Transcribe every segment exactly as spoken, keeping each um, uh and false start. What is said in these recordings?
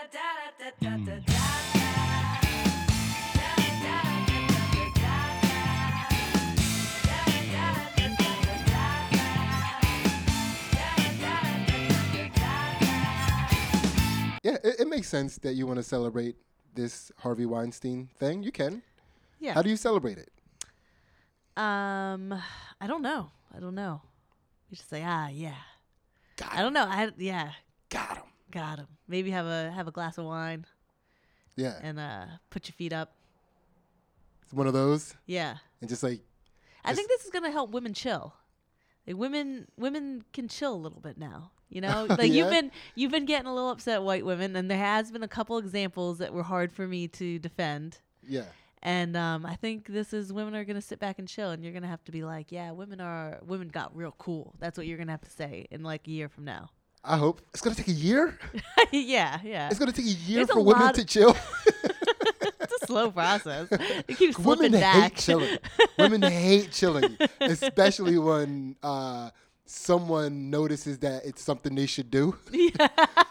Yeah, it, it makes sense that you want to celebrate this Harvey Weinstein thing. You can. Yeah. How do you celebrate it? Um, I don't know. I don't know. You just say, ah, yeah. Got I don't know. I yeah. Got him. Got him. Maybe have a have a glass of wine Yeah. and uh put your feet up. It's one of those. Yeah. And just like. I just think this is gonna help women chill. Like women, women can chill a little bit now. You know, like Yeah? you've been you've been getting a little upset, at white women, and there has been a couple examples that were hard for me to defend. Yeah. And um, I think this is women are gonna sit back and chill, and you're gonna have to be like, yeah, women are women got real cool. That's what you're gonna have to say in like a year from now. I hope. It's going to take a year? yeah, yeah. It's going to take a year There's for a women lot- to chill? It's a slow process. It keeps Women slipping back. hate chilling. Women hate chilling, especially when uh, someone notices that it's something they should do. Yeah.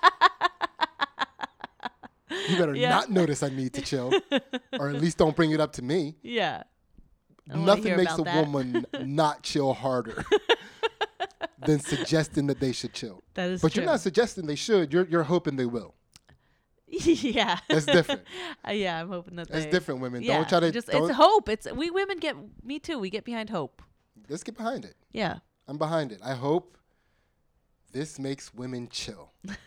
You better Yeah. not notice I need to chill, or at least don't bring it up to me. Yeah. I don't wanna Nothing hear makes a about that. woman not chill harder than suggesting that they should chill. That is But true. you're not suggesting they should. You're you're hoping they will. yeah. That's different. Uh, yeah, I'm hoping that That's they, different, women. Yeah, Don't try to. just don't, it's hope. It's we women get me too. We get behind hope. let's get behind it. Yeah. I'm behind it. I hope this makes women chill.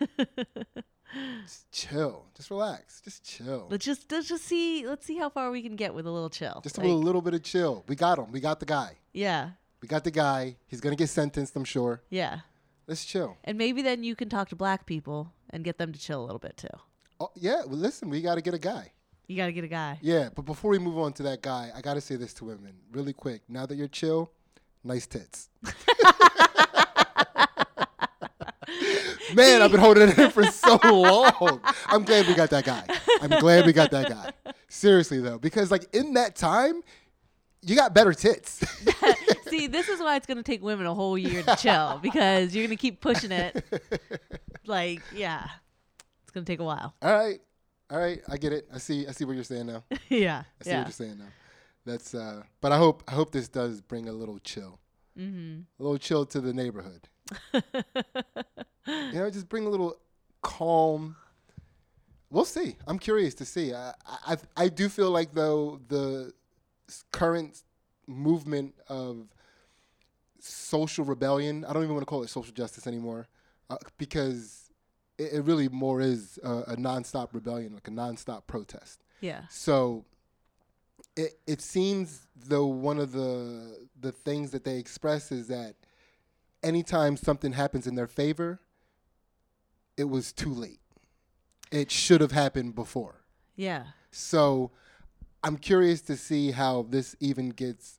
Just chill. Just relax. Just chill. Let's just let's just see let's see how far we can get with a little chill. Just Like, a little bit of chill. We got him. We got the guy. Yeah. We got the guy. He's gonna get sentenced, I'm sure. Yeah. Let's chill. And maybe then you can talk to black people and get them to chill a little bit too. Oh yeah. Well, listen. We got to get a guy. You got to get a guy. Yeah. But before we move on to that guy, I got to say this to women really quick. Now that you're chill, nice tits. Man, I've been holding it in for so long. I'm glad we got that guy. I'm glad we got that guy. Seriously though, because like in that time, you got better tits. See, this is why it's going to take women a whole year to chill because you're going to keep pushing it. Like, yeah. It's going to take a while. All right. All right. I get it. I see I see what you're saying now. I yeah. see Yeah. what you're saying now. That's uh but I hope I hope this does bring a little chill. Mm-hmm. A little chill to the neighborhood. You know, just bring a little calm. We'll see. I'm curious to see. I I, I do feel like though the s- current movement of social rebellion, I don't even want to call it social justice anymore, uh, because it, it really more is a, a nonstop rebellion, like a nonstop protest. Yeah. So it it seems though one of the the things that they express is that anytime something happens in their favor, it was too late. It should have happened before. Yeah. So I'm curious to see how this even gets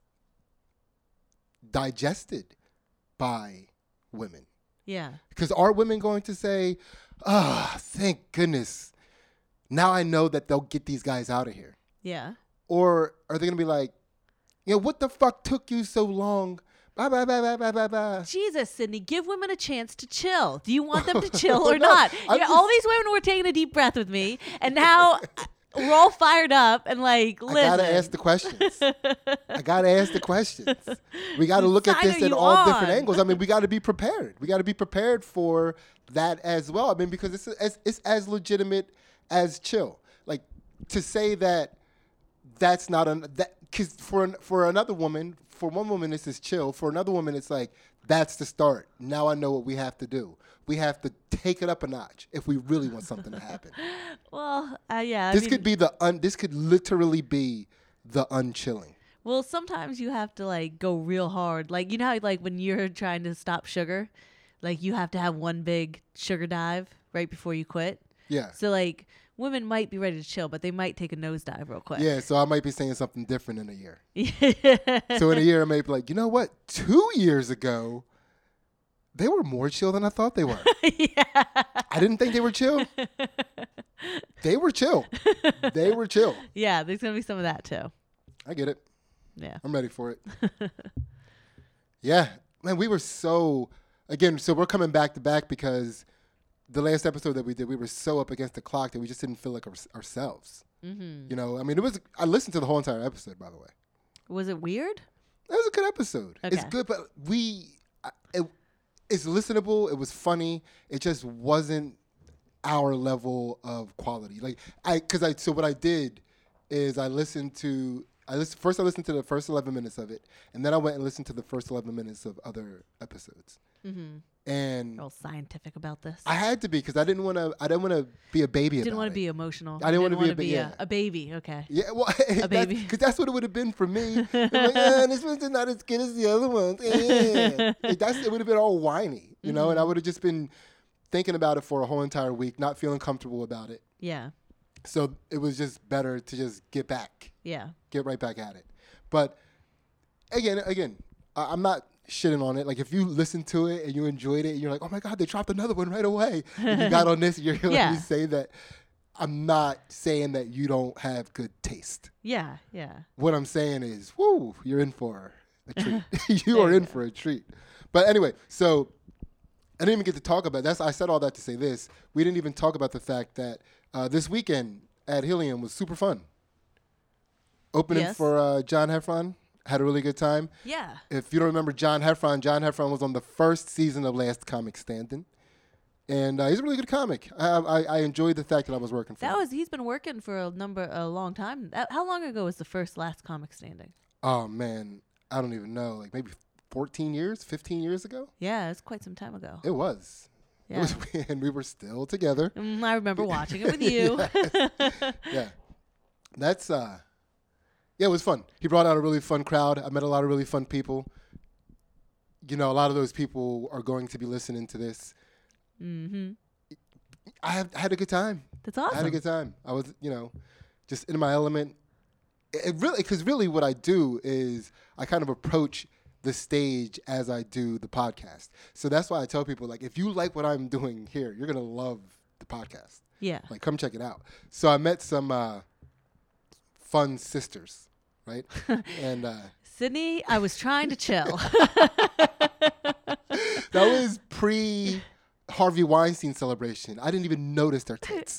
digested by women. Yeah. Because are women going to say, ah, oh, thank goodness, now I know that they'll get these guys out of here? Yeah. Or are they going to be like, you know, what the fuck took you so long? Bye, bye, bye, bye, bye, bye, bye. Jesus, Sydney, give women a chance to chill. Do you want them to chill or No, not? I'm Yeah, all just- these women were taking a deep breath with me, and now we're all fired up and like, I listen. gotta ask the questions. I gotta ask the questions. We gotta look at Side this are at you all different on? angles. I mean, we gotta be prepared. We gotta be prepared for that as well. I mean, because it's as, it's as legitimate as chill. Like to say that that's not an that because for an, for another woman, for one woman this is chill. For another woman, it's like that's the start. Now I know what we have to do. We have to take it up a notch if we really want something to happen. Well, uh, yeah. I This mean, could be the un. This could literally be the unchilling. Well, sometimes you have to like go real hard. Like you know how like when you're trying to stop sugar, like you have to have one big sugar dive right before you quit. Yeah. So like women might be ready to chill, but they might take a nosedive real quick. Yeah, so I might be saying something different in a year. Yeah. So in a year, I may be like, you know what? Two years ago, they were more chill than I thought they were. Yeah. I didn't think they were chill. They were chill. They were chill. Yeah, there's gonna be some of that too. I get it. Yeah. I'm ready for it. Yeah. Man, we were so, again, so we're coming back to back because the last episode that we did, we were so up against the clock that we just didn't feel like our, ourselves. Mm-hmm. You know, I mean, it was. I listened to the whole entire episode, by the way. Was it weird? It was a good episode. Okay. It's good, but we, it, it's listenable. It was funny. It just wasn't our level of quality. Like I, because I, so what I did is I listened to, I listened first. I listened to the first eleven minutes of it, and then I went and listened to the first eleven minutes of other episodes. Mm-hmm. And Real scientific about this. I had to be because I didn't want to. I didn't want to be a baby. Didn't about want it. to be emotional. I didn't want to be, a, ba- be yeah. a, a baby. Okay. Yeah, well, A baby. because that's what it would have been for me. I'm like, eh, this one's not as good as the other ones. Eh. Like, that's it would have been all whiny, you know, Mm-hmm. and I would have just been thinking about it for a whole entire week, not feeling comfortable about it. Yeah. So it was just better to just get back, Yeah. get right back at it. But again, again, I, I'm not shitting on it. Like if you listen to it and you enjoyed it, and you're like, oh my God, they dropped another one right away. And you got on this, you're hearing Yeah. me say that. I'm not saying that you don't have good taste. Yeah. Yeah. What I'm saying is, whoo, you're in for a treat. you There are you in go. for a treat. But anyway, so I didn't even get to talk about that's. I said all that to say this. We didn't even talk about the fact that uh, this weekend at Helium was super fun. Opening Yes. for uh, John Heffron. Had a really good time. Yeah. If you don't remember John Heffron, John Heffron was on the first season of Last Comic Standing. And uh, he's a really good comic. I, I, I enjoyed the fact that I was working for That him. was he's been working for a number a long time. That- How long ago was the first Last Comic Standing? Oh, man. I don't even know. Like maybe fourteen years, fifteen years ago? Yeah, it's quite some time ago. It was. Yeah. It was, and we were still together. Mm, I remember watching it with you. Yeah. That's, uh, yeah, it was fun. He brought out a really fun crowd. I met a lot of really fun people. You know, a lot of those people are going to be listening to this. Mm-hmm. I, have, I had a good time. That's I had a awesome. good time. I was, you know, just in my element. It, it really, because really what I do is I kind of approach the stage as I do the podcast. So that's why I tell people, like, if you like what I'm doing here, you're going to love the podcast. Yeah. Like, come check it out. So I met some uh, fun sisters, right? and uh, Sydney, I was trying to chill. that was pre Harvey Weinstein celebration. I didn't even notice their tits.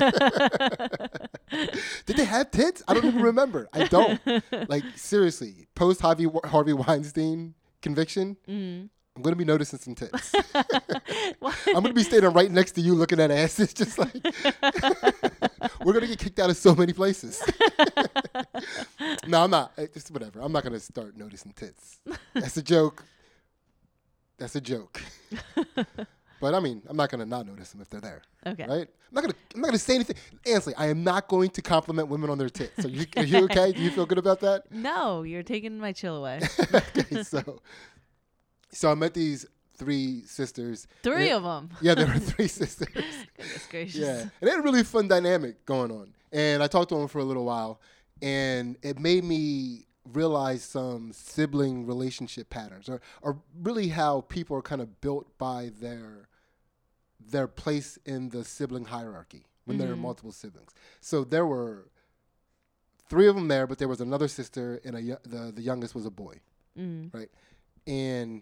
Did they have tits? I don't even remember. I don't. Like, seriously, post Harvey Harvey Weinstein conviction, Mm. I'm going to be noticing some tits. I'm going to be standing right next to you looking at asses, just like, we're going to get kicked out of so many places. No, I'm not. Eh, Just whatever. I'm not going to start noticing tits. That's a joke. That's a joke. But I mean, I'm not going to not notice them if they're there. Okay. Right? I'm not going to I'm not going to say anything. Ansley, I am not going to compliment women on their tits. So you, are you okay? Do you feel good about that? No, you're taking my chill away. Okay, so so I met these three sisters. Three Yeah. of them. Yeah, there were three sisters. Goodness gracious. Yeah, and they had a really fun dynamic going on. And I talked to them for a little while, and it made me realize some sibling relationship patterns, or, or really how people are kind of built by their their place in the sibling hierarchy when there are Mhm. multiple siblings. So there were three of them there, but there was another sister, and a, yo- the the youngest was a boy, Mm. right? And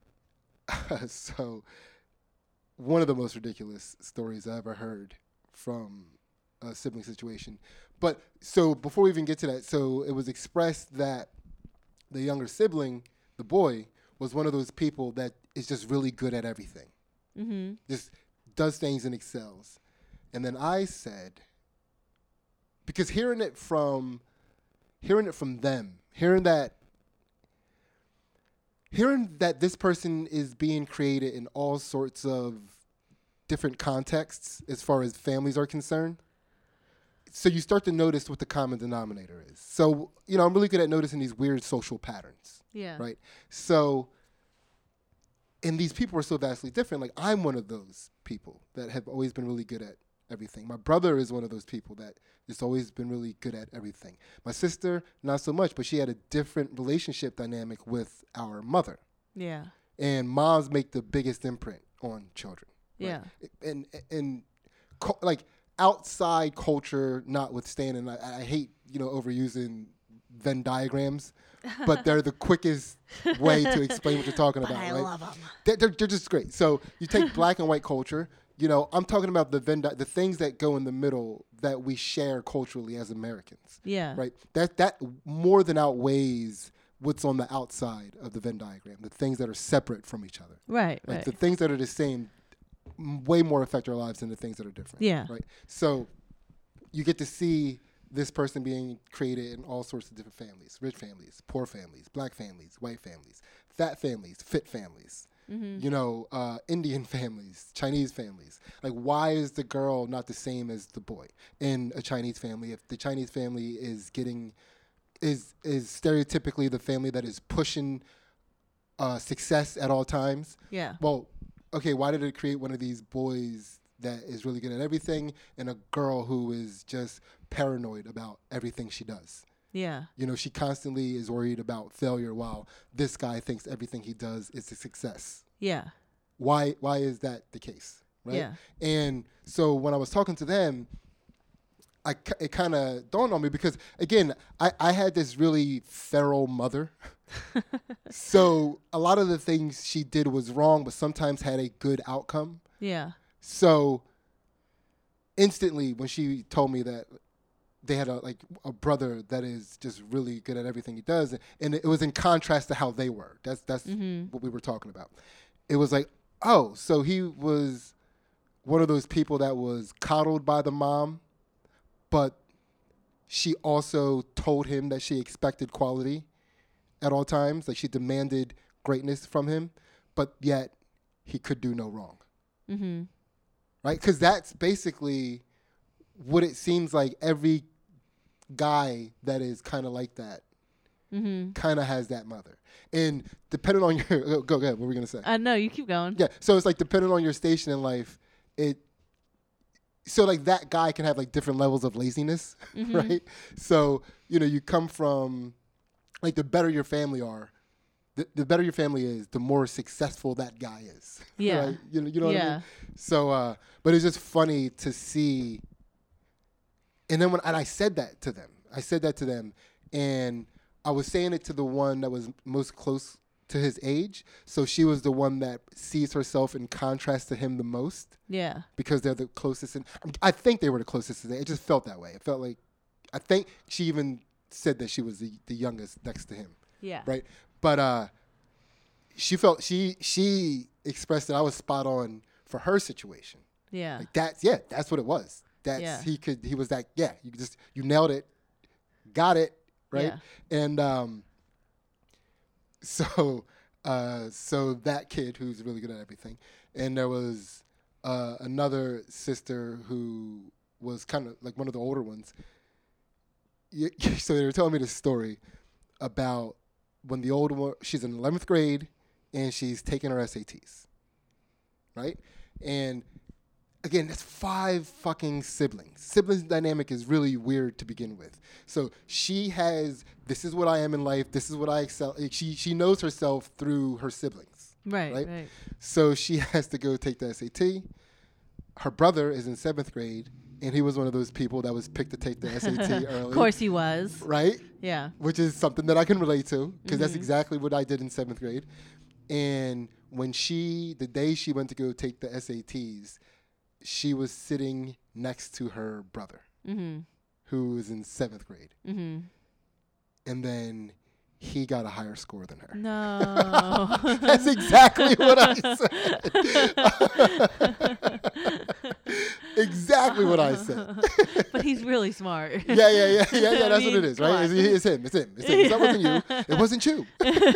so one of the most ridiculous stories I ever heard from a sibling situation. But so before we even get to that, so it was expressed that the younger sibling, the boy, was one of those people that is just really good at everything, Mm-hmm. just does things and excels. And then I said, because hearing it from, hearing it from them, hearing that, hearing that this person is being created in all sorts of different contexts as far as families are concerned. So you start to notice what the common denominator is. So, you know, I'm really good at noticing these weird social patterns, Yeah. right? So, and these people are so vastly different. Like, I'm one of those people that have always been really good at everything. My brother is one of those people that has always been really good at everything. My sister, not so much, but she had a different relationship dynamic with our mother. Yeah. And moms make the biggest imprint on children. right? Yeah. And, and co- like, outside culture notwithstanding, I, I hate, you know, overusing Venn diagrams, but they're the quickest way to explain what you're talking But about, I right? love them. They're, they're, they're just great. So you take black and white culture, You know, I'm talking about the Venn, di- the things that go in the middle that we share culturally as Americans. Yeah. Right. That that more than outweighs what's on the outside of the Venn diagram. The things that are separate from each other. Right. Like right. the things that are the same, m- way more affect our lives than the things that are different. Yeah. Right. So you get to see this person being created in all sorts of different families: rich families, poor families, black families, white families, fat families, fit families. Mm-hmm. You know, uh, Indian families, Chinese families. Like, why is the girl not the same as the boy in a Chinese family? If the Chinese family is getting, is is stereotypically the family that is pushing uh, success at all times. Yeah. Well, okay, why did it create one of these boys that is really good at everything and a girl who is just paranoid about everything she does? Yeah. You know, she constantly is worried about failure while this guy thinks everything he does is a success. Yeah. Why why is that the case, right? Yeah. And so when I was talking to them, I, ki- it kind of dawned on me because, again, I, I had this really feral mother. So a lot of the things she did was wrong, but sometimes had a good outcome. Yeah. So instantly when she told me that they had a like a brother that is just really good at everything he does, and it was in contrast to how they were. That's that's Mm-hmm. what we were talking about. It was like, oh, so he was one of those people that was coddled by the mom, but she also told him that she expected quality at all times. Like, she demanded greatness from him, but yet he could do no wrong. Mm-hmm. Right? Because that's basically what it seems like every guy that is kind of like that Mm-hmm. kind of has that mother. And depending on your go, go ahead, what were we gonna say? Uh, no, you keep going. Yeah, so it's like depending on your station in life, it so like that guy can have like different levels of laziness, Mhm. right? So, you know, you come from like the better your family are, the, the better your family is, the more successful that guy is. Yeah. Right? You know, you know what I Yeah. mean? So uh but it's just funny to see. And then when and I said that to them. I said that to them, and I was saying it to the one that was most close to his age. So she was the one that sees herself in contrast to him the most Yeah. because they're the closest. And I think they were the closest. To It just felt that way. It felt like, I think she even said that she was the, the youngest next to him, Yeah. right? But uh, she felt she she expressed that I was spot on for her situation. Yeah. Like that's yeah, that's what it was. That's Yeah. he could he was that yeah. You just you nailed it, got it right, Yeah. and um. So, uh, so that kid who's really good at everything, and there was uh, another sister who was kind of like one of the older ones. Y- So they were telling me this story about when the older one, she's in eleventh grade, and she's taking her S A Ts, right? And again, that's five fucking siblings. Siblings dynamic is really weird to begin with. So she has, this is what I am in life. This is what I excel. She she knows herself through her siblings. Right. Right? Right. So she has to go take the S A T. Her brother is in seventh grade, and he was one of those people that was picked to take the S A T early. Of course he was. Right? Yeah. Which is something that I can relate to, because that's Mhm. exactly what I did in seventh grade. And when she, the day she went to go take the S A Ts, she was sitting next to her brother, Mm-hmm. who was in seventh grade. Mm-hmm. And then he got a higher score than her. No. That's exactly what I said. Exactly what I said. But he's really smart. Yeah, yeah, yeah, yeah, yeah. I That's mean, what it is, come right? It's, on. it's him. It's him. It's him. That wasn't you. It wasn't you.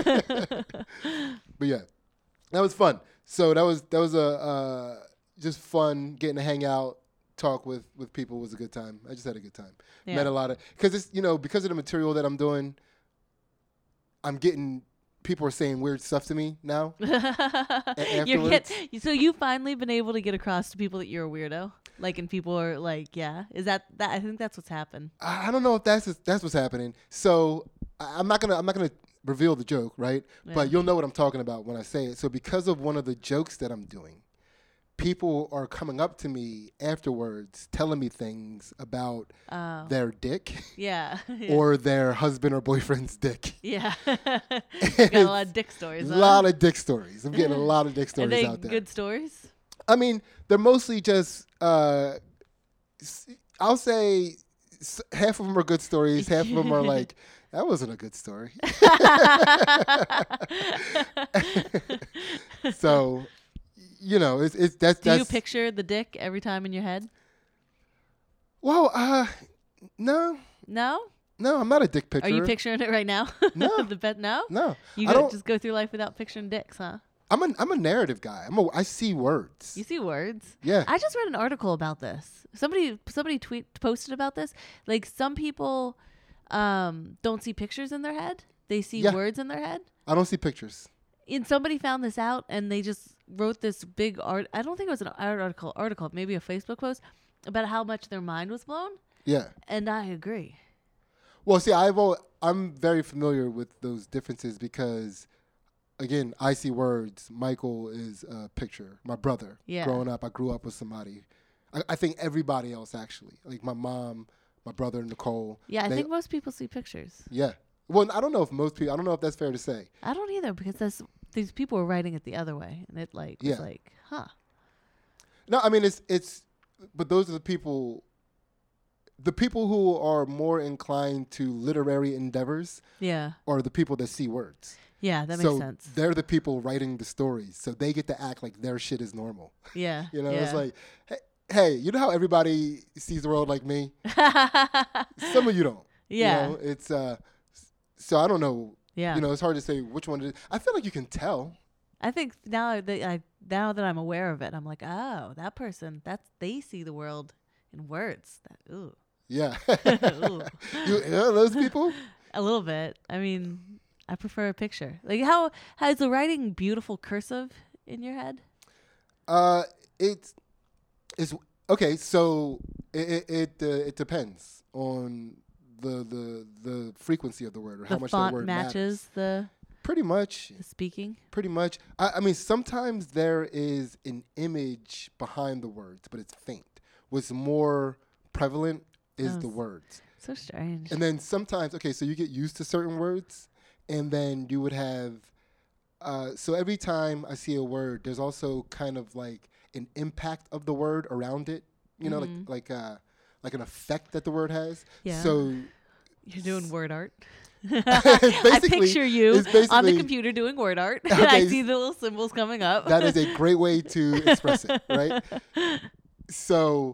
But yeah, that was fun. So that was that was a uh, just fun getting to hang out, talk with with people was a good time. I just had a good time. Yeah. Met a lot of because it's you know because of the material that I'm doing, I'm getting people are saying weird stuff to me now. You're afterwards- get, so you finally been able to get across to people that you're a weirdo, like, and people are like, yeah, is that that? I think that's what's happened. I, I don't know if that's that's what's happening. So I, I'm not gonna I'm not gonna reveal the joke, right? Yeah. But you'll know what I'm talking about when I say it. So because of one of the jokes that I'm doing, people are coming up to me afterwards telling me things about Oh. their dick Yeah. yeah. or their husband or boyfriend's dick. Yeah. You got a lot of dick stories. A Huh? lot of dick stories. I'm getting a lot of dick Are stories they out there. good stories? I mean, they're mostly just. Uh, s- I'll say s- half of them are good stories. Half of them are like, that wasn't a good story. So, you know, it's it's that's Do you that's. picture the dick every time in your head? Well, uh, no, No? no, I'm not a dick picture. Are you picturing it right now? No. The bet no? No, You I go, don't. just go through life without picturing dicks, huh? I'm a I'm a narrative guy. I'm a I see words. You see words. Yeah. I just read an article about this. Somebody somebody tweet posted about this. Like some people um don't see pictures in their head. They see Yeah. words in their head. I don't see pictures. And somebody found this out and they just wrote this big art I don't think it was an art article article, maybe a Facebook post about how much their mind was blown. Yeah. And I agree. Well, see, I've al- I'm very familiar with those differences because, again, I see words. Michael is a picture. My brother. Yeah. Growing up, I grew up with somebody. I, I think everybody else actually, like my mom, my brother Nicole. Yeah, I they- think most people see pictures. Yeah. Well, I don't know if most people. I don't know if that's fair to say. I don't either because that's, these people were writing it the other way, and it like was Yeah. like, huh? No, I mean it's it's, but those are the people. The people who are more inclined to literary endeavors Yeah, are the people that see words. yeah, that so makes sense. they're the people writing the stories, so they get to act like their shit is normal. Yeah, You know, yeah. it's like, hey, hey, you know how everybody sees the world like me? Some of you don't. yeah, You know, it's uh, s- so I don't know. yeah. You know, it's hard to say which one it is. I feel like you can tell. I think now that I now that I'm aware of it, I'm like, oh, that person, that's they see the world in words. That, ooh, Yeah. Ooh. you, you know those people? A little bit. I mean, I prefer a picture. Like how how is the writing beautiful cursive in your head? Uh, it's it's okay. So it it it, uh, it depends on the the the frequency of the word or how The much font that word matches matters. the, Pretty much. the speaking. Pretty much. I, I mean, sometimes there is an image behind the words, but it's faint. What's more prevalent is Oh, the s- words. So strange. And then sometimes, okay, so you get used to certain words, and then you would have. Uh, so every time I see a word, there's also kind of like an impact of the word around it. You know, Mhm. like like uh, like an effect that the word has. Yeah. So You're doing word art. It's I basically- picture you it's on the basically- computer doing word art. I Okay, see the little symbols coming up. that is a great way to express it, right? So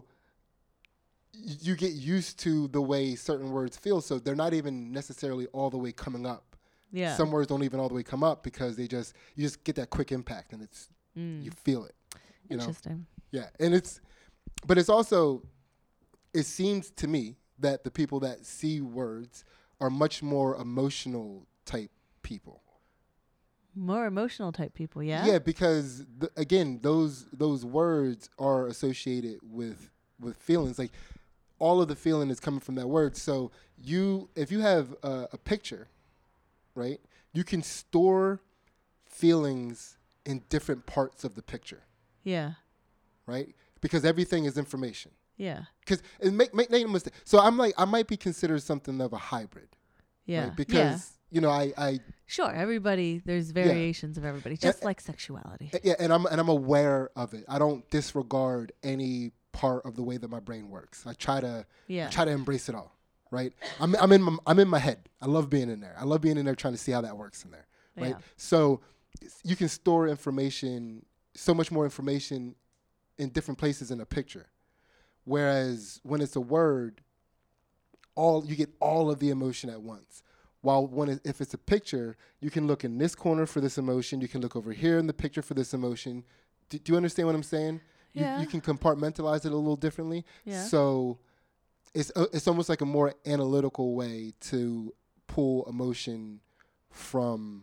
y- you get used to the way certain words feel, so they're not even necessarily all the way coming up. Yeah. Some words don't even all the way come up because they just you just get that quick impact and it's Mm. you feel it. You know? Interesting. Yeah, and it's but it's also it seems to me that the people that see words are much more emotional type people. More emotional type people, yeah? Yeah, because th- again, those those words are associated with with feelings. Like all of the feeling is coming from that word. So you, if you have a, a picture, right, you can store feelings in different parts of the picture, Yeah. right? Because everything is information. Yeah. Because make make make no mistake. So I'm like I might be considered something of a hybrid, Yeah. right? yeah. Because you know I I Sure, everybody, there's variations of everybody, just Uh, like sexuality. yeah, and I'm and I'm aware of it. I don't disregard any part of the way that my brain works. I try to Yeah. I try to embrace it all, right? I'm I'm in my, I'm in my head. I love being in there. I love being in there trying to see how that works in there, right? Yeah. So s- you can store information, so much more information in different places in a picture. Whereas when it's a word, all you get all of the emotion at once. While when it, if it's a picture, you can look in this corner for this emotion. You can look over here in the picture for this emotion. Do, do you understand what I'm saying? You, Yeah. you can compartmentalize it a little differently. Yeah. So it's uh, it's almost like a more analytical way to pull emotion from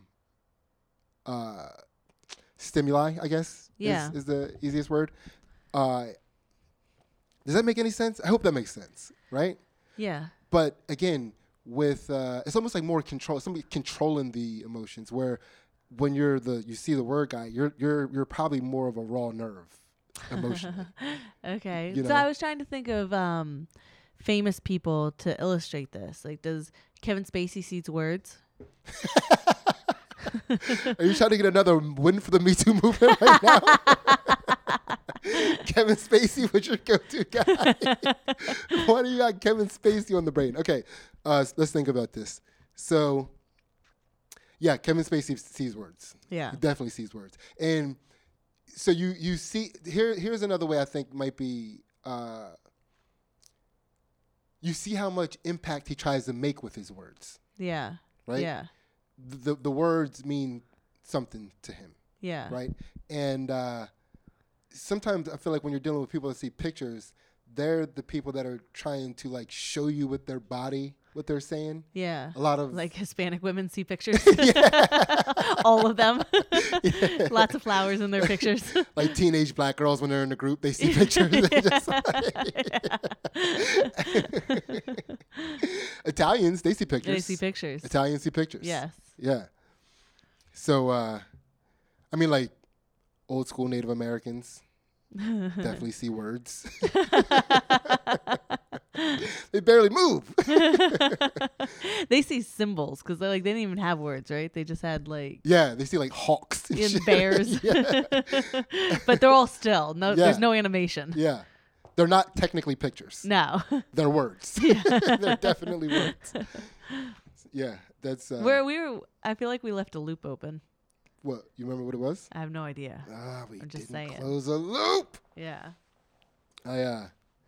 uh, stimuli, I guess. Yeah. Is, is the easiest word. Uh, does that make any sense? I hope that makes sense, right? Yeah. But again, with uh, it's almost like more control. Somebody controlling the emotions. Where when you're the you see the word guy, you're you're you're probably more of a raw nerve emotionally. Okay. You So know? I was trying to think of um, famous people to illustrate this. Like, does Kevin Spacey sees words? Are you trying to get another win for the Me Too movement right now? Kevin Spacey was your go-to guy. Why do you got Kevin Spacey on the brain? Okay, uh, let's think about this. So, yeah, Kevin Spacey sees words. Yeah. He definitely sees words. And so you you see, here here's another way I think might be, uh, you see how much impact he tries to make with his words. Yeah. Right? Yeah. The, the words mean something to him. Yeah. Right? And uh, sometimes I feel like when you're dealing with people that see pictures, they're the people that are trying to like show you with their body what they're saying. Yeah. A lot of like Hispanic women see pictures. All of them. Yeah. Lots of flowers in their pictures. Like teenage black girls when they're in the group, they see pictures. They just like Italians, they see pictures. They see pictures. Italians see pictures. Yes. Yeah. So, uh, I mean, like old school Native Americans definitely see words. They barely move. They see symbols because they like they didn't even have words, right? They just had like Yeah, they see like hawks and and shit. bears. Yeah. But they're all still. No, Yeah. there's no animation. Yeah. They're not technically pictures. No. They're words. They're definitely words. Yeah, that's uh, Where we were, I feel like we left a loop open. what you remember what it was? I have no idea. Ah, we I'm just didn't saying. close a loop. Yeah. I uh,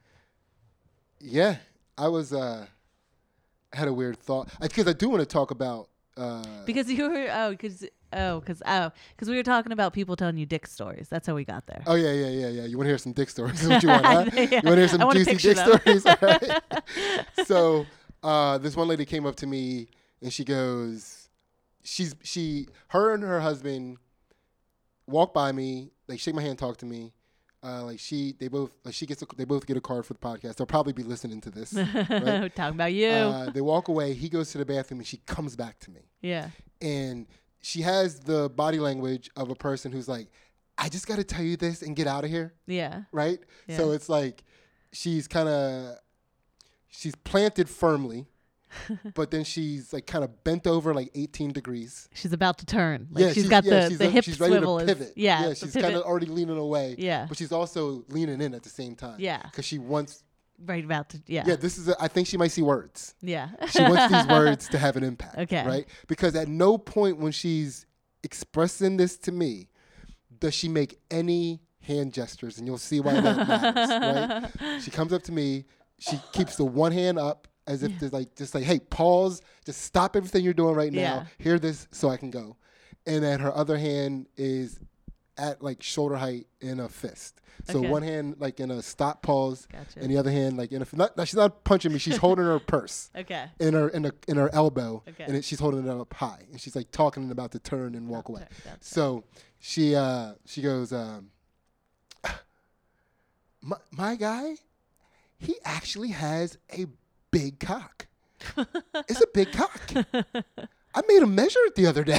yeah, I was uh, I had a weird thought because I do want to talk about uh, Because you were oh because oh because oh because we were talking about people telling you dick stories. That's how we got there. oh yeah yeah yeah yeah. You want to hear some dick stories? Is what you want? Huh? Yeah. You want to hear I some wanna juicy picture dick them. stories? All right. So uh, this one lady came up to me and she goes, she's she her and her husband walk by me, like shake my hand, talk to me. Uh, like she, they both, like she gets, a, they both get a card for the podcast. They'll probably be listening to this. Right? Talking about you. Uh, they walk away. He goes to the bathroom and she comes back to me. Yeah. And she has the body language of a person who's like, I just got to tell you this and get out of here. Yeah. Right. Yeah. So it's like she's kind of, she's planted firmly, but then she's like kind of bent over like eighteen degrees. She's about to turn. Like yeah, she's got yeah, the, she's the a- hip she's ready swivel. to is- pivot. yeah. yeah, the she's pivot. kind of already leaning away. Yeah. But she's also leaning in at the same time. Yeah. Because she wants, Right about to. Yeah. yeah, this is, a, I think she might see words. Yeah. She wants these words to have an impact. Okay. Right? Because at no point when she's expressing this to me does she make any hand gestures, and you'll see why that matters. Right? She comes up to me, she keeps the one hand up as if to like, just like, hey, pause, just stop everything you're doing right now. Yeah. Hear this so I can go. And then her other hand is at like shoulder height in a fist. So Okay. one hand like in a stop pause, Gotcha. and the other hand like in a not, she's not punching me. She's holding her purse Okay. in her in her in her elbow, Okay. and it, she's holding it up high, and she's like talking and about to turn and walk away. Gotcha, gotcha. So she uh, she goes, um, my, my guy, he actually has a big cock. It's a big cock. I made him measure it the other day.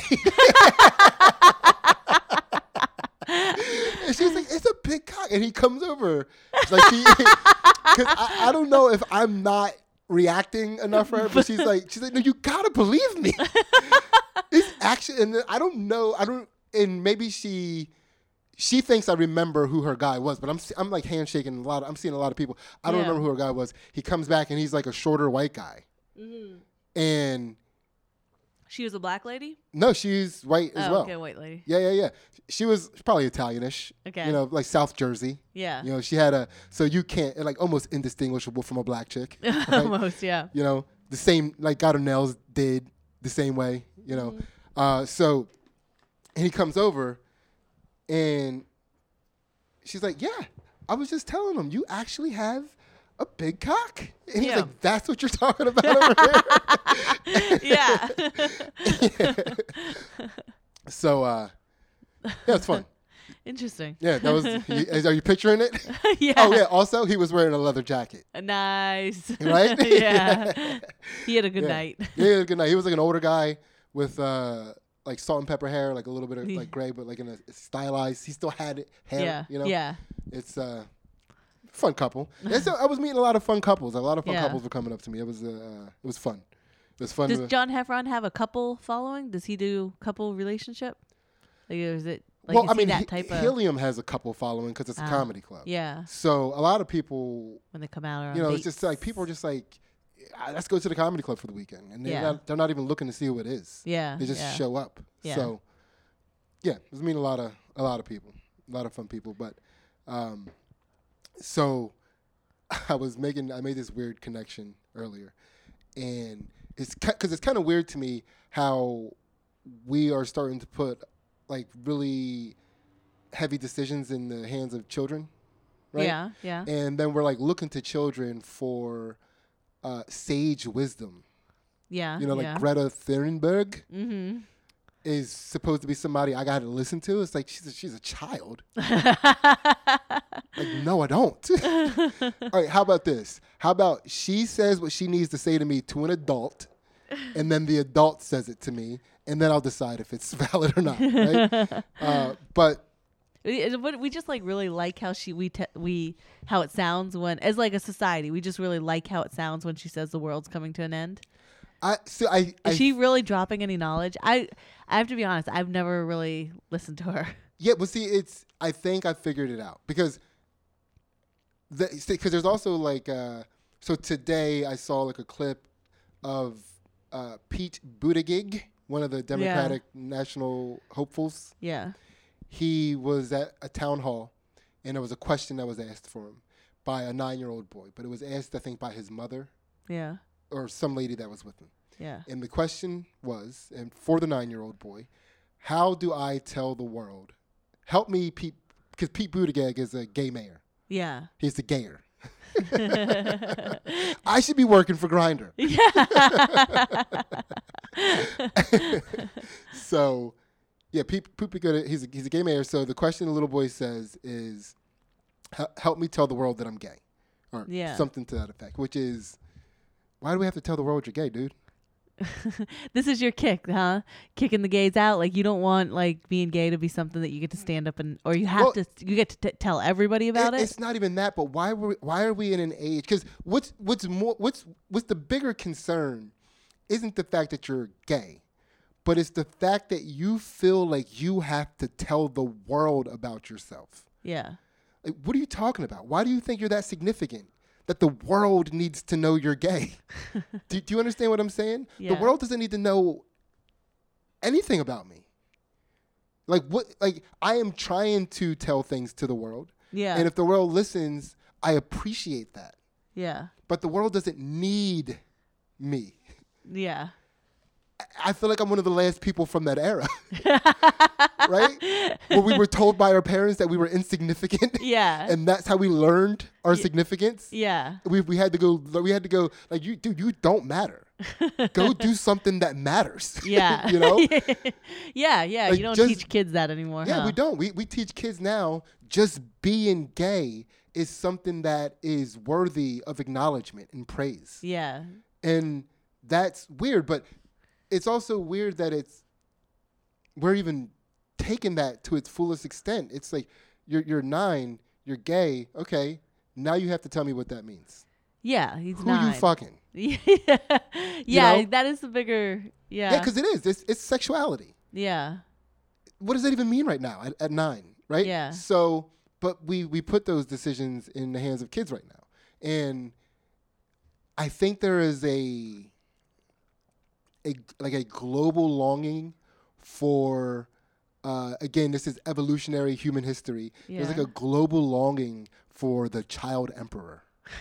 And she's like, it's a big cock. And he comes over. It's like he, because I, I don't know if I'm not reacting enough for her, but she's like, she's like, no, you gotta believe me. It's actually, and then I don't know, I don't, and maybe she, she thinks I remember who her guy was, but I'm, I'm like handshaking a lot. Of, I'm seeing a lot of people. I don't Yeah. remember who her guy was. He comes back and he's like a shorter white guy, Mm. and She was a black lady? no, she's white as oh, well. okay, white lady. Yeah, yeah, yeah. She was probably Italianish. Okay. You know, like South Jersey. Yeah. You know, she had a, so you can't, like almost indistinguishable from a black chick. right? Almost, yeah. You know, the same, like got her nails did the same way, you know. Mm-hmm. Uh, so, and he comes over and she's like, yeah, I was just telling him, you actually have a big cock. And he's Yeah. like, that's what you're talking about over here? Yeah. So, uh, yeah, it's fun. Interesting. Yeah, that was, you, are you picturing it? Yeah. Oh, yeah. Also, he was wearing a leather jacket. Nice. Right? Yeah. He had a good Yeah. night. Yeah, he had a good night. He was like an older guy with uh, like salt and pepper hair, like a little bit of Yeah. like gray, but like in a stylized. He still had it, hair, Yeah. you know? Yeah. It's uh, fun couple. And so I was meeting a lot of fun couples. A lot of fun Yeah. couples were coming up to me. It was uh, it was fun. It was fun. Does to, John Heffron have a couple following? Does he do couple relationship? Like, or is it? Like, well, is I he mean, that He- type of Helium has a couple following because it's a Ah, comedy club. yeah? So a lot of people, When they come out, are you on know, it's just like dates. people are just like, "Ah, let's go to the comedy club for the weekend, and they're Yeah. not they're not even looking to see who it is. Yeah, They just yeah. show up. Yeah. So yeah, it's mean a lot of a lot of people, a lot of fun people. But um, so I was making I made this weird connection earlier, and it's because it's kind of weird to me how we are starting to put like really heavy decisions in the hands of children, right? Yeah, yeah, And then we're like looking to children for uh, sage wisdom. yeah. You know, like yeah. Greta Thunberg Mm-hmm. is supposed to be somebody I got to listen to. It's like she's a, she's a child. Like, no, I don't. All right, how about this? How about she says what she needs to say to me to an adult, and then the adult says it to me, and then I'll decide if it's valid or not, right? uh, but We but we just like really like how she we te- we how it sounds when as like a society we just really like how it sounds when she says the world's coming to an end. I so I, I Is she really dropping any knowledge? I I have to be honest. I've never really listened to her. yeah, but see, it's I think I figured it out because the because there's also like uh, so today I saw like a clip of uh, Pete Buttigieg, one of the Democratic national hopefuls. Yeah. He was at a town hall, and there was a question that was asked for him by a nine-year-old boy, but it was asked, I think, by his mother Yeah. or some lady that was with him. Yeah. And the question was, and for the nine-year-old boy, how do I tell the world? Help me, Pete, because Pete Buttigieg is a gay mayor. Yeah. He's the gayer. I should be working for Grindr. So, yeah, Pete, Pete Buttigieg, he's a, he's a gay mayor. So the question the little boy says is, "Hel- help me tell the world that I'm gay," or Yeah. something to that effect. Which is, why do we have to tell the world you're gay, dude? This is your kick, huh? Kicking the gays out. Like you don't want like being gay to be something that you get to stand up and or you have Well, to you get to t- tell everybody about it. It's not even that, but why were why are we in an age? Because what's what's more what's what's the bigger concern isn't the fact that you're gay, but it's the fact that you feel like you have to tell the world about yourself. Yeah. Like, what are you talking about? Why do you think you're that significant that the world needs to know you're gay? do, do you understand what I'm saying? Yeah. The world doesn't need to know anything about me. Like what? Like I am trying to tell things to the world. Yeah. And if the world listens, I appreciate that. Yeah. But the world doesn't need me. Yeah. I feel like I'm one of the last people from that era. Right? Where we were told by our parents that we were insignificant. Yeah. And that's how we learned our Ye- significance. Yeah. We we had to go we had to go like you dude, you don't matter. Go do something that matters. Yeah. You know? yeah, yeah. Like, you don't just- teach kids that anymore. Yeah, huh? we don't. We we teach kids now just being gay is something that is worthy of acknowledgement and praise. Yeah. And that's weird, but it's also weird that it's we're even taking that to its fullest extent. It's like you're you're nine, you're gay, okay. Now you have to tell me what that means. Yeah, he's Who nine. you fucking? yeah, yeah, know? that is the bigger. Yeah, Yeah, because it is. It's it's sexuality. yeah, What does that even mean right now at, at nine, right? Yeah. So, but we we put those decisions in the hands of kids right now, and I think there is a a like a global longing for. Uh, again, this is evolutionary human history. There's like Yeah. a global longing for the child emperor.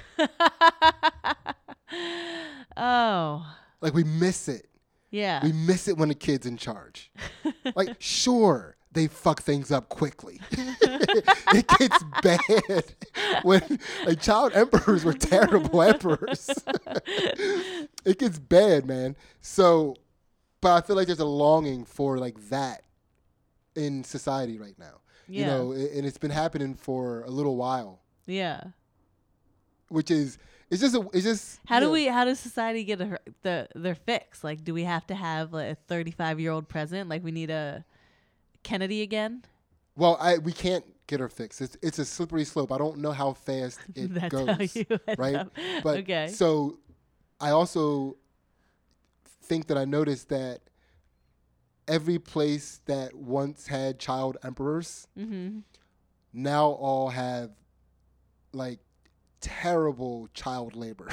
oh, Like we miss it. yeah, We miss it when the kid's in charge. Like, sure, they fuck things up quickly. It gets bad when like child emperors were terrible emperors. It gets bad, man. So, but I feel like there's a longing for like that in society right now. yeah, You know, a- and it's been happening for a little while, yeah. which is it's just a, it's just How you do know, we? How does society get a, the their fix? Like, do we have to have like, a thirty-five year old president? Like, we need a Kennedy again? Well, I we can't get her fixed. It's it's a slippery slope. I don't know how fast it That's goes. how you end right? up. But okay. so I also think that I noticed that every place that once had child emperors Mm-hmm. now all have like terrible child labor.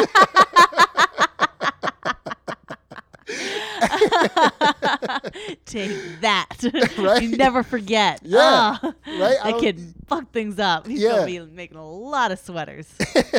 Take that. Right? You never forget. Yeah. Oh, Right? I that don't- kid fucked things up. He's Yeah. gonna be making a lot of sweaters.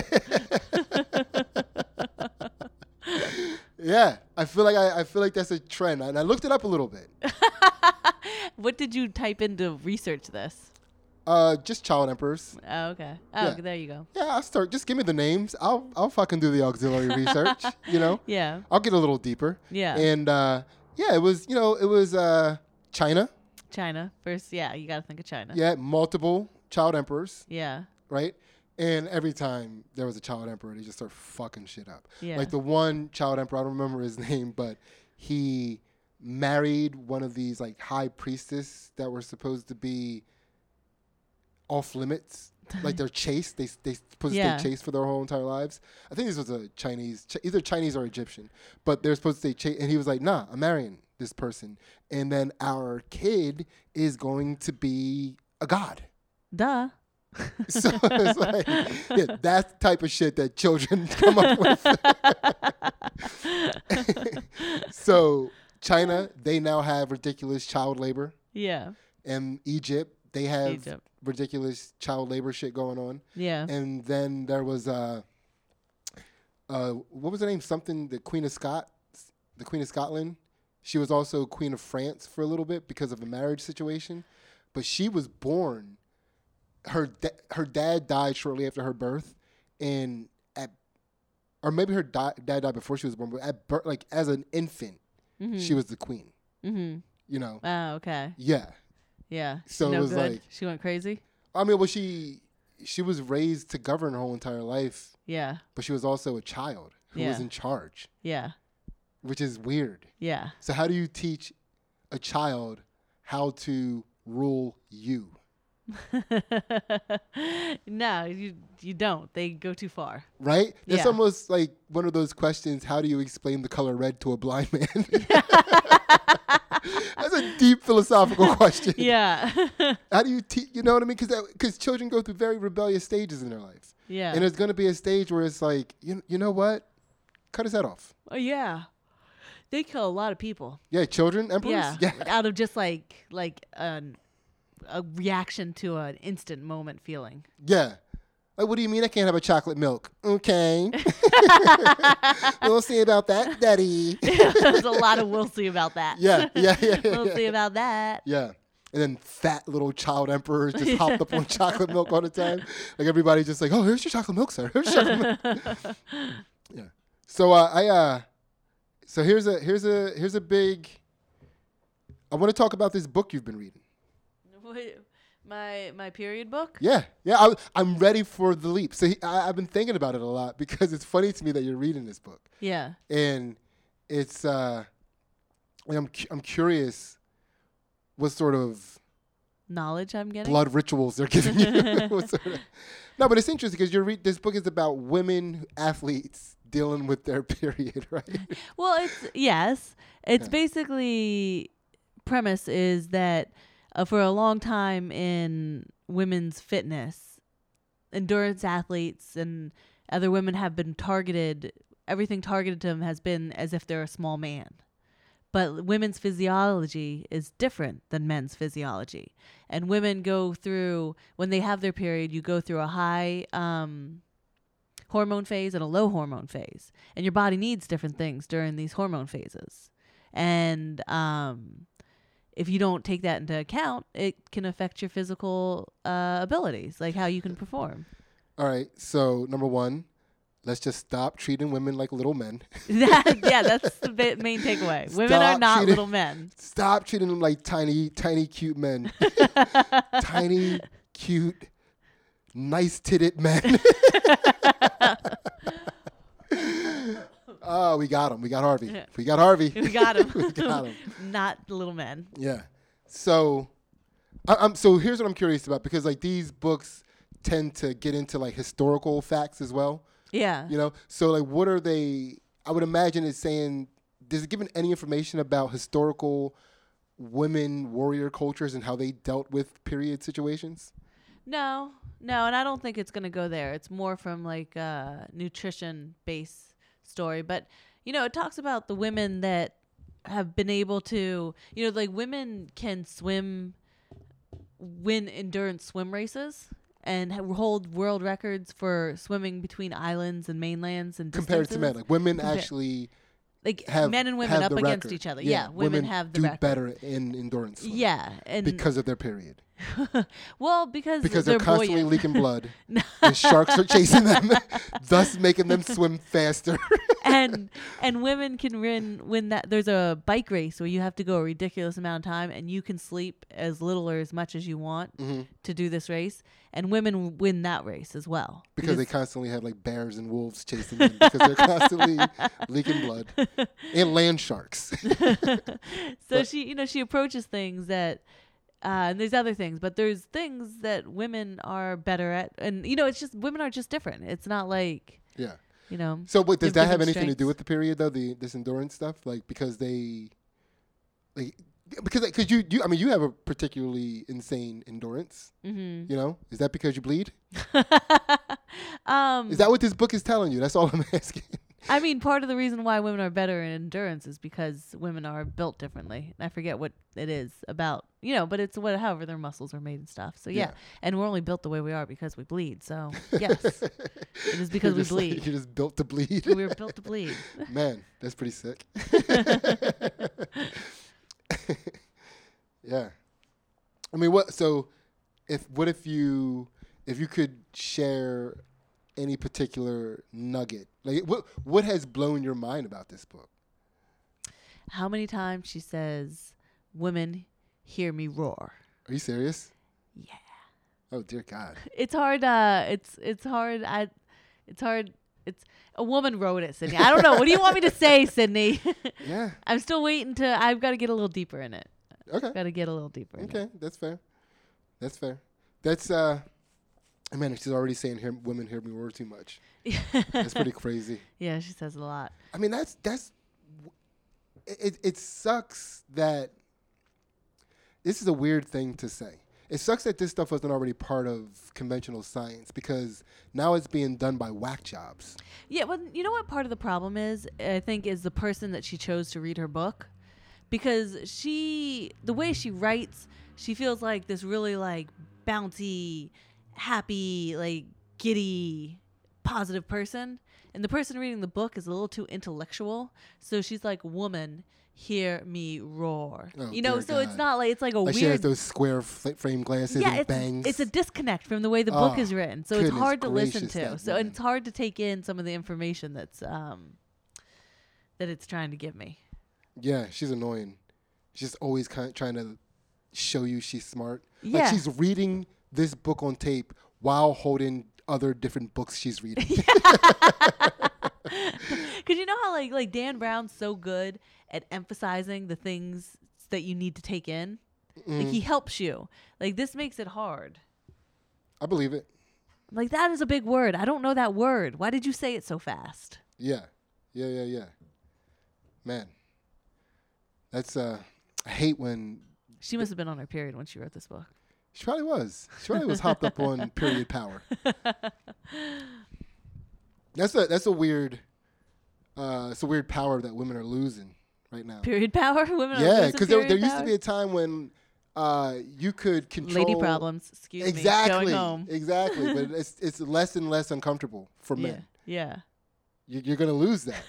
Yeah, I feel like I, I feel like that's a trend, and I looked it up a little bit. What did you type in to research this? Uh, just child emperors. Oh, okay. Oh, Yeah. there you go. Yeah, I'll start. Just give me the names. I'll I'll fucking do the auxiliary research. You know, Yeah. I'll get a little deeper. Yeah. And uh, yeah, it was you know it was uh, China. China first. Yeah, you got to think of China. Yeah, multiple child emperors, Yeah. right? And every time there was a child emperor, they just start fucking shit up. Yeah. Like the one child emperor, I don't remember his name, but he married one of these like high priestess that were supposed to be off limits. Like they're chaste. They they supposed Yeah. to stay chaste for their whole entire lives. I think this was a Chinese, Ch- either Chinese or Egyptian, but they're supposed to stay chaste. And he was like, "Nah, I'm marrying this person, and then our kid is going to be a god." Duh. So it's like, yeah, that's the type of shit that children come up with. So China, they now have ridiculous child labor, Yeah. and Egypt, they have Egypt. ridiculous child labor shit going on. Yeah. And then there was uh, uh, what was her name? Something the Queen of Scot, the Queen of Scotland. She was also Queen of France for a little bit because of a marriage situation, but she was born. Her da- her dad died shortly after her birth, and at or maybe her di- dad died before she was born. But at birth, like as an infant, Mm-hmm. she was the queen. Mm-hmm. You know, Oh, okay. yeah. Yeah. So no it was good. like- She went crazy. I mean, well, she she was raised to govern her whole entire life, Yeah. but she was also a child who was Yeah. in charge, Yeah. which is weird. Yeah. So how do you teach a child how to rule you? No, you you don't. They go too far. Right? It's Yeah. almost like one of those questions, how do you explain the color red to a blind man? That's a deep philosophical question. Yeah. How do you teach, you know what I mean? Because children go through very rebellious stages in their life. Yeah. And there's going to be a stage where it's like, you, you know what? Cut his head off. Oh, yeah. They kill a lot of people. Yeah, children, emperors? Yeah. Yeah. Out of just like like an a reaction to an instant moment feeling. Yeah. Like, what do you mean I can't have a chocolate milk? Okay. We'll see about that, Daddy. There's a lot of we'll see about that. Yeah, yeah, yeah. yeah, We'll yeah. see about that. Yeah. And then fat little child emperors just hopped up on chocolate milk all the time. Like everybody's just like, oh, here's your chocolate milk, sir. Here's your chocolate milk. Yeah. So uh, I uh so here's a here's a here's a big I want to talk about this book you've been reading. Wait, My my period book? Yeah. Yeah, I, I'm ready for the leap. So he, I, I've been thinking about it a lot because it's funny to me that you're reading this book. Yeah. And it's uh like I'm cu- I'm curious what sort of Knowledge I'm getting. blood rituals they're giving you. What sort of- no, but it's interesting because you're read this book is about women athletes dealing with their period, right? Well, it's yes. It's Yeah. basically premise is that uh, for a long time in women's fitness, endurance athletes and other women have been targeted. Everything targeted to them has been as if they're a small man. But women's physiology is different than men's physiology. And women go through, when they have their period, you go through a high um, hormone phase and a low hormone phase. And your body needs different things during these hormone phases. And um, if you don't take that into account, it can affect your physical uh, abilities, like how you can perform. All right. So number one, let's just stop treating women like little men. That, yeah, that's the ba- main takeaway. Women are Stop not treating- little men. Stop treating them like tiny, tiny, cute men. Tiny, cute, nice-titted men. Oh, we got him. We got Harvey. Yeah. We got Harvey. We got him. We got him. Not little men. Yeah. So, I, I'm so here's what I'm curious about because like these books tend to get into like historical facts as well. Yeah. You know, so like what are they? I would imagine it's saying. Does it give any information about historical women warrior cultures and how they dealt with period situations? No, no, and I don't think it's gonna go there. It's more from like a nutrition based story, but you know, it talks about the women that have been able to, you know, like women can swim, win endurance swim races, and ha- hold world records for swimming between islands and mainlands and Compared to men, distances. like women Compa- actually Like have men and women have up the against record. each other. Yeah, women, have the do record. better in endurance swimming Yeah, and because of their period. well, because Because they're, they're, constantly buoyant. leaking blood, and sharks are chasing them, thus making them swim faster. and and women can win win that. There's a bike race where you have to go a ridiculous amount of time, and you can sleep as little or as much as you want hmm to do this race. And women win that race as well Because they constantly have like bears and wolves chasing them because they're constantly leaking blood, and land sharks. so But- she, you know, she approaches things that. Uh, and there's other things, but there's things that women are better at, and you know, it's just women are just different. It's not like Yeah. you know. So, wait, does have that have different anything to do strengths. with the period though? The this endurance stuff, like because they, like, because because you you I mean you have a particularly insane endurance. Mm-hmm. You know, is that because you bleed? um, Is that what this book is telling you? That's all I'm asking. I mean, part of the reason why women are better in endurance is because women are built differently. I forget what it is about, you know, but it's what, however their muscles are made and stuff. So yeah, Yeah. and we're only built the way we are because we bleed. So yes, it is because You're we just like- bleed. you're just built to bleed. We were built to bleed. Man, that's pretty sick. Yeah. I mean, what? So, if what if you if you could share any particular nugget, like what what has blown your mind about this book? How many times she says, "Women, hear me roar." Are you serious? Yeah. Oh dear God. It's hard. Uh, it's it's hard. I, it's hard. It's a woman wrote it, Sydney. I don't know. What do you want me to say, Sydney? Yeah. I'm still waiting to. I've got to get a little deeper in it. Okay. Got to get a little deeper. In Okay. That's fair. That's fair. That's uh. I mean, she's already saying hear, women hear me roar too much. it. That's pretty crazy. Yeah, she says a lot. I mean, that's that's. It it sucks that. This is a weird thing to say. It sucks that this stuff wasn't already part of conventional science because now it's being done by whack jobs. Yeah, well, you know what part of the problem is? I think is the person that she chose to read her book, because she, the way she writes, she feels like this really like bouncy, happy, like giddy, positive person, and the person reading the book is a little too intellectual. So she's like, "Woman, hear me roar." Oh, you know, dear so God. it's not like it's like a Like she has weird. those square f- frame glasses Yeah, and it's bangs. it's a disconnect from the way the book Oh, is written, so it's goodness hard to listen gracious, to. that So woman. it's hard to take in some of the information that's um that it's trying to give me. Yeah, she's annoying. She's always kind of trying to show you she's smart. Like Yeah. she's reading this book on tape while holding other different books she's reading. Because you know how like like Dan Brown's so good at emphasizing the things that you need to take in. Like Mhm. he helps you. Like this makes it hard. I believe it. Like that is a big word. I don't know that word. Why did you say it so fast? Yeah. Yeah, yeah, yeah. Man. That's uh I hate when She must have been on her period when she wrote this book. she probably was. She probably was hopped up on period power. That's a that's a weird uh it's a weird power that women are losing right now. Period power? Women are Yeah, losing because there, there period used to power? be a time when uh, you could control Lady problems. Excuse Exactly, me. Going home. exactly. But it's it's less and less uncomfortable for men. Yeah. You, you're gonna lose that.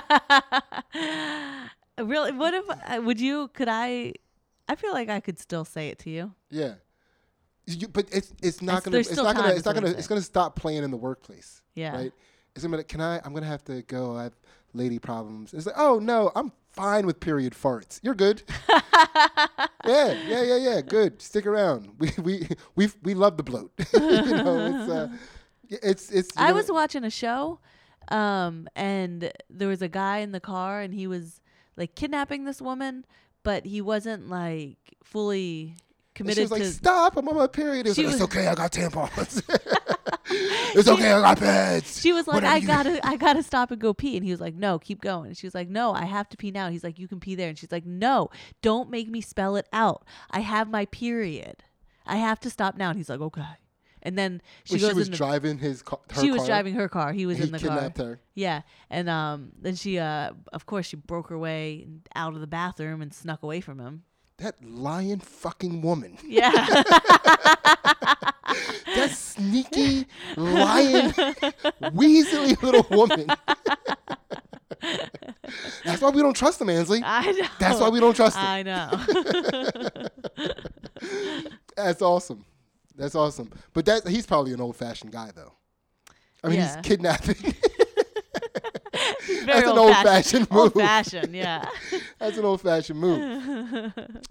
Yeah. Really? What if, uh, would you, could I, I feel like I could still say it to you. Yeah, you, but it's it's not It's- gonna there's it's still not gonna time, it's is not what I'm gonna saying. it's gonna stop playing in the workplace. Yeah. Right. It's gonna can I I'm gonna have to go. I have lady problems. It's like oh no I'm fine with period farts. You're good. yeah yeah yeah yeah good. Stick around. We we we we love the bloat. you know it's uh it's it's. I you're was gonna- watching a show, um, and there was a guy in the car, and he was like kidnapping this woman, but he wasn't like fully and committed she was like to. stop I'm on my period. It was She like, it's was- okay I got tampons. It's okay, I got pants. She was like, Whatever I you- gotta, I gotta stop and go pee. And he was like, no, keep going. And she was like, no, I have to pee now. And he's like, you can pee there. And she's like, no, don't make me spell it out. I have my period. I have to stop now. And he's like, okay. And then she When goes she was in the, driving his car. Her she was car, driving her car. He was and in the he car. kidnapped her. Yeah. And um, then she, uh, of course, she broke her way out of the bathroom and snuck away from him. That lying fucking woman. Yeah. That sneaky, lying, weaselly little woman. That's why we don't trust them, Ansley. I know. That's why we don't trust them. I know. That's awesome. That's awesome. But that he's probably an old-fashioned guy, though. I mean, Yeah. he's kidnapping. Very That's an old old-fashioned move. Old fashioned, yeah. That's an old-fashioned move.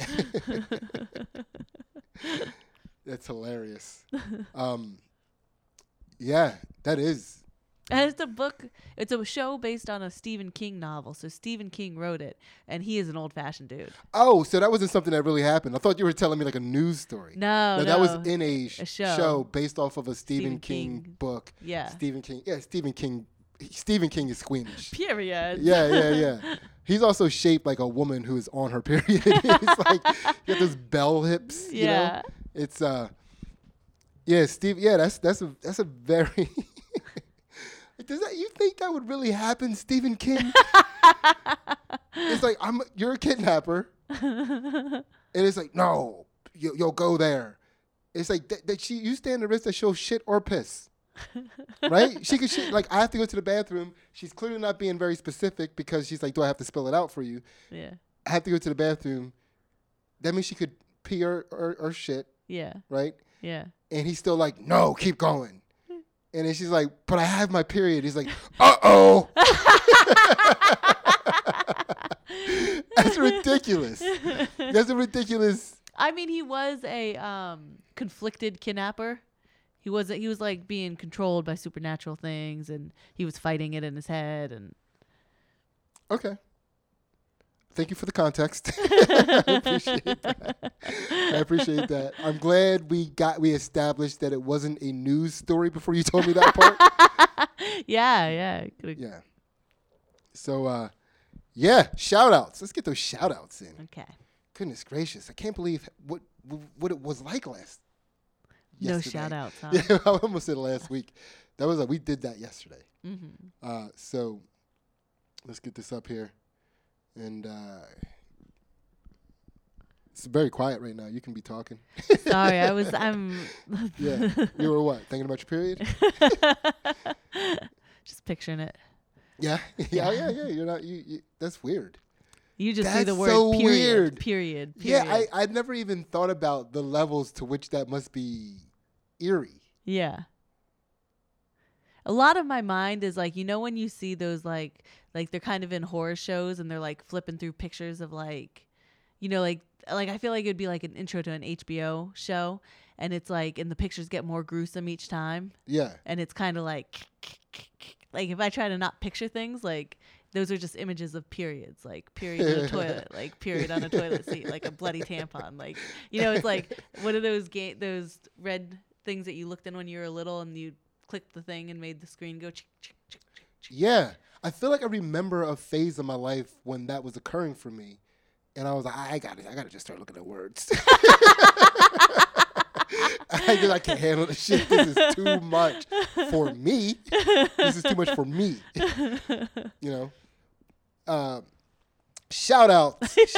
That's hilarious. Um, yeah, that is. And it's a book. It's a show based on a Stephen King novel. So Stephen King wrote it, and he is an old-fashioned dude. Oh, so that wasn't something that really happened. I thought you were telling me like a news story. No, no, that was in a, sh- a show. show based off of a Stephen, Stephen King, King. book. Yeah. Stephen King. Yeah, Stephen King. Stephen King is squeamish. Period. Yeah, yeah, yeah. He's also shaped like a woman who is on her period. It's like you got those bell hips. You Yeah. know? It's uh, yeah, Steve. Yeah, that's that's a that's a very. Does that you think that would really happen, Stephen King? It's like I'm you're a kidnapper, and it's like no, you, you'll go there. It's like that, that she you stand the risk that she'll shit or piss. Right? She could shit. Like, I have to go to the bathroom. She's clearly not being very specific because she's like, do I have to spell it out for you? Yeah. I have to go to the bathroom. That means she could pee or, or, or shit, Yeah. right? Yeah. And he's still like, no, keep going. And then she's like, but I have my period. He's like, uh-oh. That's ridiculous. That's a ridiculous. I mean, he was a um, conflicted kidnapper. He wasn't. He was like being controlled by supernatural things, and he was fighting it in his head. And Okay. Thank you for the context. I appreciate that. I appreciate that. I'm glad we got we established that it wasn't a news story before you told me that part. yeah, yeah, could've- Yeah. So uh yeah, shout outs. Let's get those shout outs in. Okay. Goodness gracious. I can't believe what what it was like last No yesterday. shout outs. Huh? Yeah, I almost said last week. That was a, we did that yesterday. Mm-hmm. Uh so let's get this up here. And uh, it's very quiet right now. You can be talking. Sorry, I was. I'm. Yeah. You were what? Thinking about your period? Just picturing it. Yeah. Yeah. Yeah. Yeah. You're not. You. you that's weird. You just see That's the word so period. weird. Period. Period. Yeah. I. I'd never even thought about the levels to which that must be eerie. Yeah. A lot of my mind is like, you know, when you see those like like they're kind of in horror shows and they're like flipping through pictures of like, you know, like like I feel like it'd be like an intro to an H B O show, and it's like, and the pictures get more gruesome each time, Yeah. and it's kind of like like if I try to not picture things, like those are just images of periods, like period in a toilet, like period on a toilet seat, like a bloody tampon, like, you know, it's like what are those ga- those red things that you looked in when you were little and you clicked the thing and made the screen go chick, chick, chick, chick, chick. Yeah. I feel like I remember a phase of my life when that was occurring for me, and I was like, I got to I got to just start looking at words. I just I can't handle this shit. This is too much for me. This is too much for me. You know. Uh, shout out.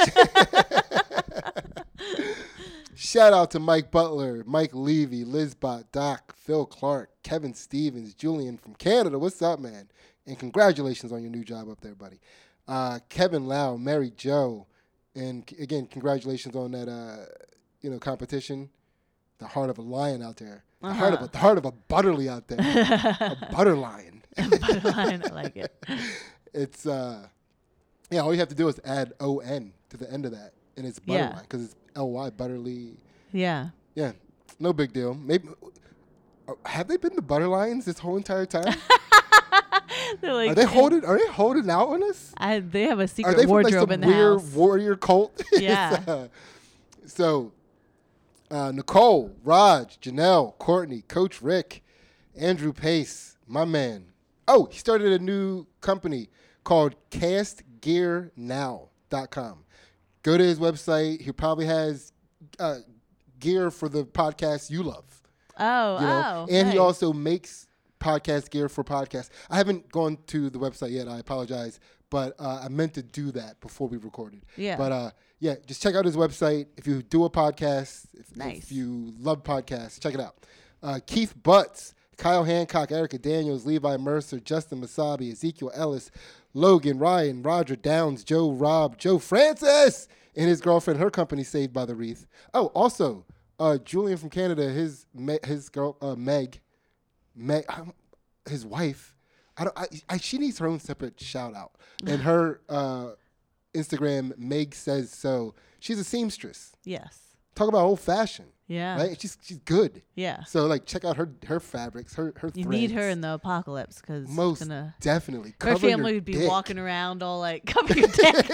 Shout out to Mike Butler, Mike Levy, Lizbot, Doc, Phil Clark, Kevin Stevens, Julian from Canada. What's up, man? And congratulations on your new job up there, buddy. Uh, Kevin Lau, Mary Jo, and c- again, congratulations on that, uh, you know, competition. The heart of a lion out there. The heart of a, the heart of a Butterly out there. A butter lion. Butterline, I like it. It's uh, yeah. All you have to do is add O N to the end of that, and it's Yeah. Butterline because it's L Y Butterly. Yeah. Yeah, no big deal. Maybe uh, have they been the Butter Lions this whole entire time? They're like, Are they holding? Are they holding out on us? I, they have a Are secret they from like wardrobe some in the weird house. warrior cult? Yeah. uh, so, uh, Nicole, Raj, Janelle, Courtney, Coach Rick, Andrew Pace, my man. Oh, he started a new company called cast gear now dot com. Go to his website. He probably has uh, gear for the podcast you love. Oh, You know? oh. And nice. he also makes podcast gear for podcasts. I haven't gone to the website yet. I apologize. But uh, I meant to do that before we recorded. Yeah. But uh, yeah, just check out his website. If you do a podcast, if, Nice. if you love podcasts, check it out. Uh, Keith Butts, Kyle Hancock, Erica Daniels, Levi Mercer, Justin Masabi, Ezekiel Ellis, Logan, Ryan, Roger Downs, Joe Robb, Joe Francis, and his girlfriend, her company, Saved by the Wreath. Oh, also, uh, Julian from Canada, his his girl, uh, Meg, Meg, um, his wife. I don't. I, I, she needs her own separate shout out. And her uh, Instagram, Meg Says So. She's a seamstress. Yes. Talk about old fashioned. Yeah. Right? She's she's good. Yeah. So like, check out her her fabrics, her her. You threads. need her in the apocalypse because Most gonna, definitely. her Cover family your would be dick. walking around all like cover your dick.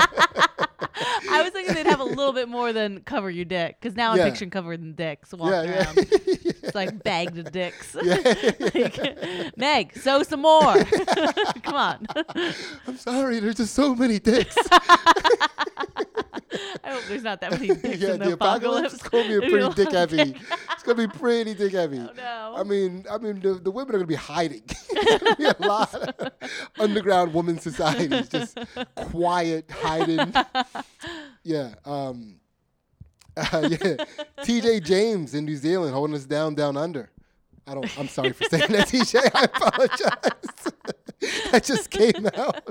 I was thinking they'd have a little bit more than cover your dick because now Yeah. I'm picturing covering dicks walking Yeah, yeah. around. It's like bagged of dicks. Yeah. Like, Meg, sew some more. Come on. I'm sorry. There's just so many dicks. I hope there's not that many dicks yeah, in the, apocalypse. It's gonna be a pretty dick heavy. It's gonna be pretty dick heavy. Oh, no. I mean, I mean, the, the women are gonna be hiding. There's gonna be a lot of underground woman societies, just quiet, hiding. Yeah. Um. Uh, yeah. T J James in New Zealand holding us down, down under. I don't. I'm sorry for saying that, T J. I apologize. That just came out.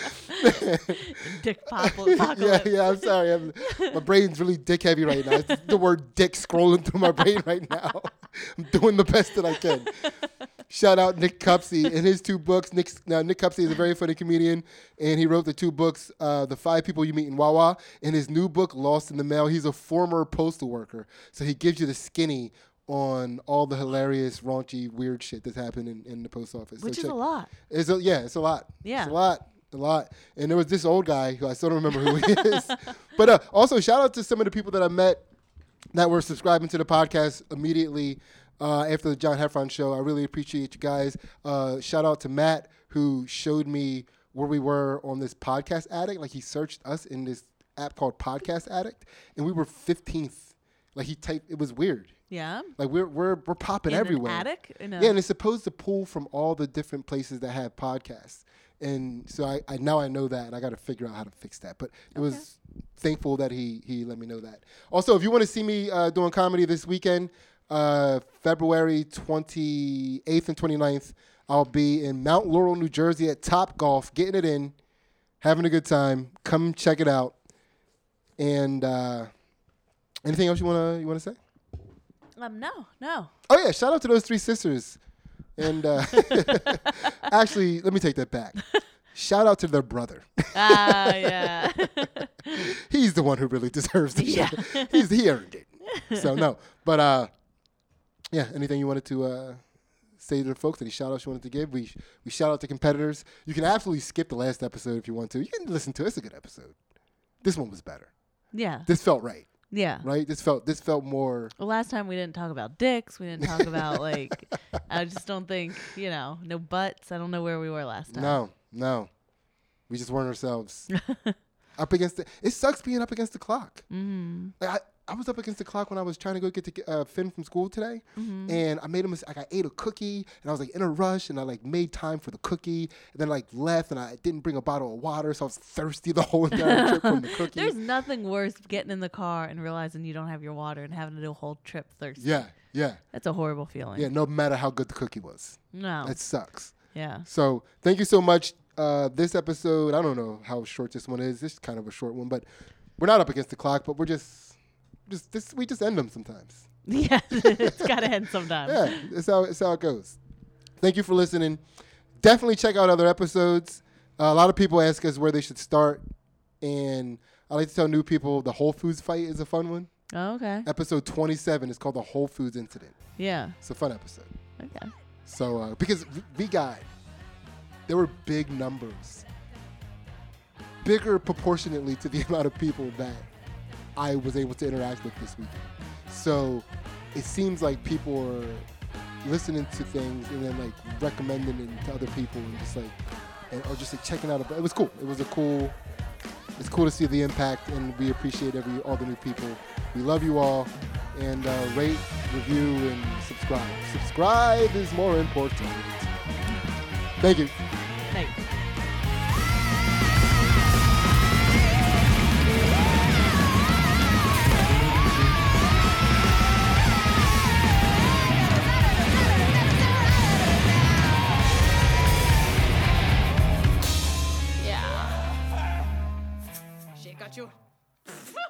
Dick pop yeah, apocalypse. yeah. I'm sorry. I'm, my brain's really dick heavy right now. It's the word dick scrolling through my brain right now. I'm doing the best that I can. Shout out Nick Cupsey and his two books. Nick, now Nick Cupsey is a very funny comedian, and he wrote the two books, uh, The Five People You Meet in Wawa, and his new book, Lost in the Mail. He's a former postal worker, so he gives you the skinny on all the hilarious, raunchy, weird shit that's happened in, in the post office. Which so is check, a lot. It's a, yeah, it's a lot. Yeah. It's a lot. A lot. And there was this old guy who I still don't remember who he is. But uh, also, shout out to some of the people that I met that were subscribing to the podcast immediately uh, after the John Heffron show. I really appreciate you guys. Uh, shout out to Matt, who showed me where we were on this Podcast Addict. Like, he searched us in this app called Podcast Addict, and we were fifteenth. Like, he typed, it was weird. Yeah. Like, we're we're we're popping In everywhere. an attic? In a Yeah, and it's supposed to pull from all the different places that have podcasts. And so I, I now I know that, and I got to figure out how to fix that. But it Okay. was thankful that he he let me know that. Also, if you want to see me uh, doing comedy this weekend, uh, February twenty-eighth and twenty-ninth, I'll be in Mount Laurel, New Jersey at Top Golf, getting it in, having a good time. Come check it out. And uh, anything else you wanna you wanna say? Um, no, no. Oh, yeah. Shout out to those three sisters. And uh, actually, let me take that back. Shout out to their brother. Ah, yeah. He's the one who really deserves the Yeah. shout. He's He earned it. So, no. But, uh, yeah, anything you wanted to uh, say to the folks? Any shout outs you wanted to give? We, we shout out to competitors. You can absolutely skip the last episode if you want to. You can listen to it. It's a good episode. This one was better. Yeah. This felt right. Yeah. Right? This felt this felt more. Well, last time we didn't talk about dicks. We didn't talk about, like, I just don't think, you know, no butts. I don't know where we were last time. No, no. We just weren't ourselves. Up against the, it sucks being up against the clock. Mm-hmm. Like I, I was up against the clock when I was trying to go get to, uh, Finn from school today, Mm-hmm. and I made a mistake. Like, I ate a cookie, and I was like in a rush, and I like made time for the cookie, and then like left, and I didn't bring a bottle of water, so I was thirsty the whole entire trip from the cookie. There's nothing worse getting in the car and realizing you don't have your water and having to do a whole trip thirsty. yeah, yeah, That's a horrible feeling. yeah. No matter how good the cookie was, No. it sucks. Yeah. So thank you so much. Uh, this episode, I don't know how short this one is. This is kind of a short one, but we're not up against the clock, but we're just, just this. We just end them sometimes. Yeah. It's got to end sometime. Yeah, that's how that's how it goes. Thank you for listening. Definitely check out other episodes. Uh, a lot of people ask us where they should start, and I like to tell new people the Whole Foods fight is a fun one. Oh, okay. Episode twenty-seven is called the Whole Foods Incident. Yeah. It's a fun episode. Okay. So uh, because v- V Guy, there were big numbers, bigger proportionately to the amount of people that I was able to interact with this weekend. So it seems like people are listening to things and then like recommending it to other people and just like, and, or just like checking out. A, it was cool. It was a cool. It's cool to see the impact, and we appreciate every all the new people. We love you all, and uh, rate, review, and subscribe. Subscribe is more important. Thank you. Thanks. Got you.